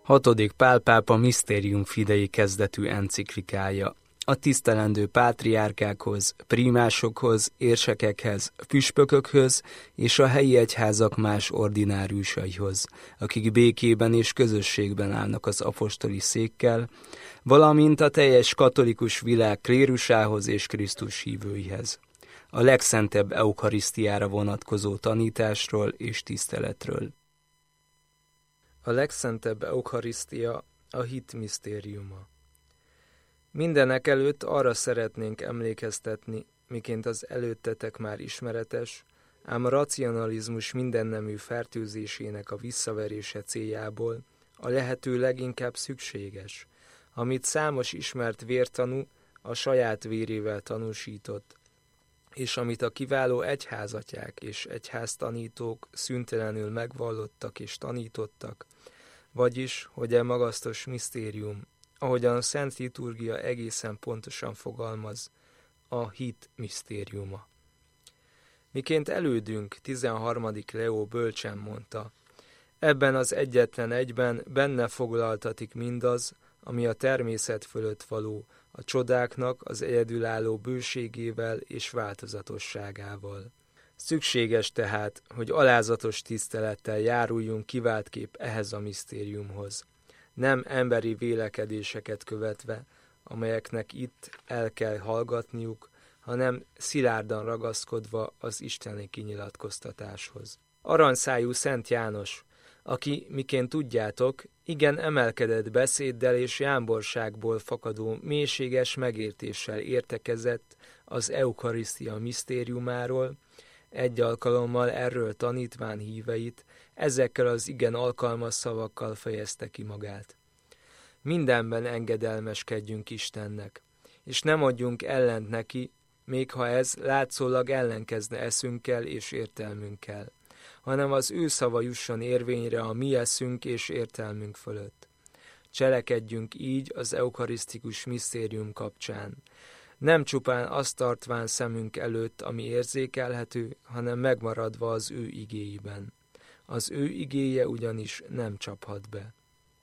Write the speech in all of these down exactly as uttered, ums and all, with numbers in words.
Hatodik Pál pápa Mysterium Fidei kezdetű enciklikája. A tisztelendő pátriárkákhoz, prímásokhoz, érsekekhez, püspökökhöz és a helyi egyházak más ordináriusaihoz, akik békében és közösségben állnak az apostoli székkel, valamint a teljes katolikus világ klérusához és Krisztus hívőihez. A legszentebb eukarisztiára vonatkozó tanításról és tiszteletről. A legszentebb eukarisztia a hit misztériuma. Mindenek előtt arra szeretnénk emlékeztetni, miként az előttetek már ismeretes, ám a racionalizmus mindennemű fertőzésének a visszaverése céljából a lehető leginkább szükséges, amit számos ismert vértanú a saját vérével tanúsított, és amit a kiváló egyházatyák és egyháztanítók szüntelenül megvallottak és tanítottak, vagyis, hogy e magasztos misztérium, ahogyan a Szent Liturgia egészen pontosan fogalmaz, a hit misztériuma. Miként elődünk tizenharmadik Leó bölcsen mondta, ebben az egyetlen egyben benne foglaltatik mindaz, ami a természet fölött való, a csodáknak az egyedülálló bőségével és változatosságával. Szükséges tehát, hogy alázatos tisztelettel járuljunk kiváltképp ehhez a misztériumhoz, nem emberi vélekedéseket követve, amelyeknek itt el kell hallgatniuk, hanem szilárdan ragaszkodva az isteni kinyilatkoztatáshoz. Aranyszájú Szent János, aki, miként tudjátok, igen emelkedett beszéddel és jámborságból fakadó mélységes megértéssel értekezett az eukarisztia misztériumáról, egy alkalommal erről tanítván híveit, ezekkel az igen alkalmas szavakkal fejezte ki magát. Mindenben engedelmeskedjünk Istennek, és nem adjunk ellent neki, még ha ez látszólag ellenkezne eszünkkel és értelmünkkel, hanem az ő szava jusson érvényre a mi eszünk és értelmünk fölött. Cselekedjünk így az eukarisztikus misztérium kapcsán, nem csupán azt tartván szemünk előtt, ami érzékelhető, hanem megmaradva az ő igéiben. Az ő igéje ugyanis nem csaphat be.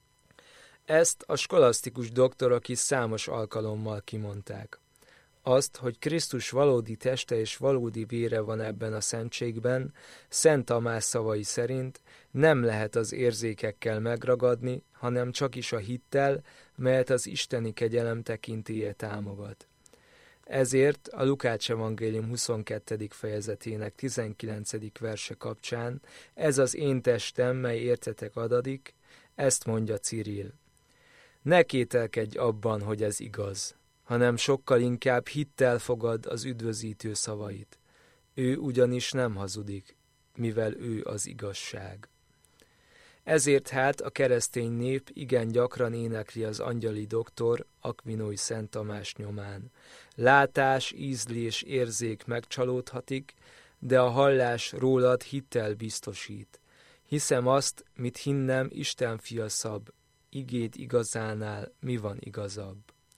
Ezt a skolasztikus doktorok is számos alkalommal kimondták. Azt, hogy Krisztus valódi teste és valódi vére van ebben a szentségben, Szent Tamás szavai szerint nem lehet az érzékekkel megragadni, hanem csak is a hittel, melyet az isteni kegyelem tekintélye támogat. Ezért a Lukács evangélium huszonkettedik fejezetének tizenkilencedik verse kapcsán ez az én testem, mely értetek adadik, ezt mondja Cirill. Ne kételkedj abban, hogy ez igaz, hanem sokkal inkább hittel fogad az üdvözítő szavait. Ő ugyanis nem hazudik, mivel ő az igazság. Ezért hát a keresztény nép igen gyakran énekli az angyali doktor Akvinói Szent Tamás nyomán. Látás, ízlés, érzék megcsalódhatik, de a hallás rólad hittel biztosít. Hiszem azt, mit hinnem, Isten fia szab, igéd igazánál mi van igazabb.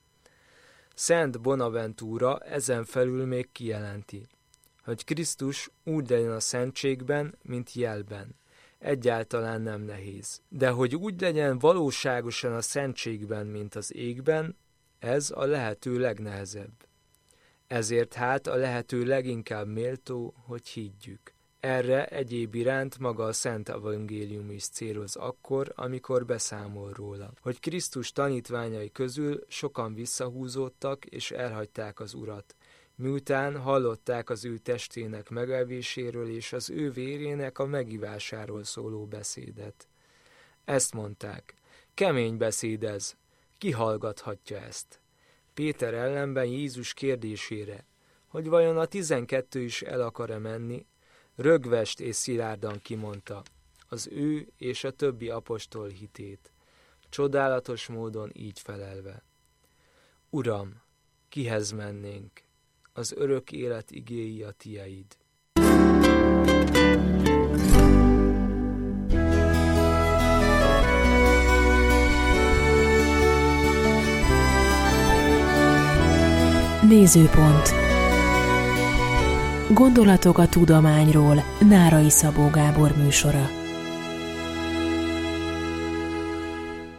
Szent Bonaventura ezen felül még kijelenti, hogy Krisztus úgy legyen a szentségben, mint jelben. Egyáltalán nem nehéz. De hogy úgy legyen valóságosan a szentségben, mint az égben, ez a lehető legnehezebb. Ezért hát a lehető leginkább méltó, hogy higgyük. Erre egyéb iránt maga a Szent Evangélium is céloz akkor, amikor beszámol róla, hogy Krisztus tanítványai közül sokan visszahúzódtak és elhagyták az Urat, miután hallották az ő testének megevéséről és az ő vérének a megivásáról szóló beszédet. Ezt mondták, kemény beszéd ez, ki hallgathatja ezt? Péter ellenben Jézus kérdésére, hogy vajon a tizenkettő is el akar-e menni, rögvest és szilárdan kimondta az ő és a többi apostol hitét, csodálatos módon így felelve. Uram, kihez mennénk? Az örök élet igéi a tieid. Nézőpont. Gondolatok a tudományról. Nárai Szabó Gábor műsora.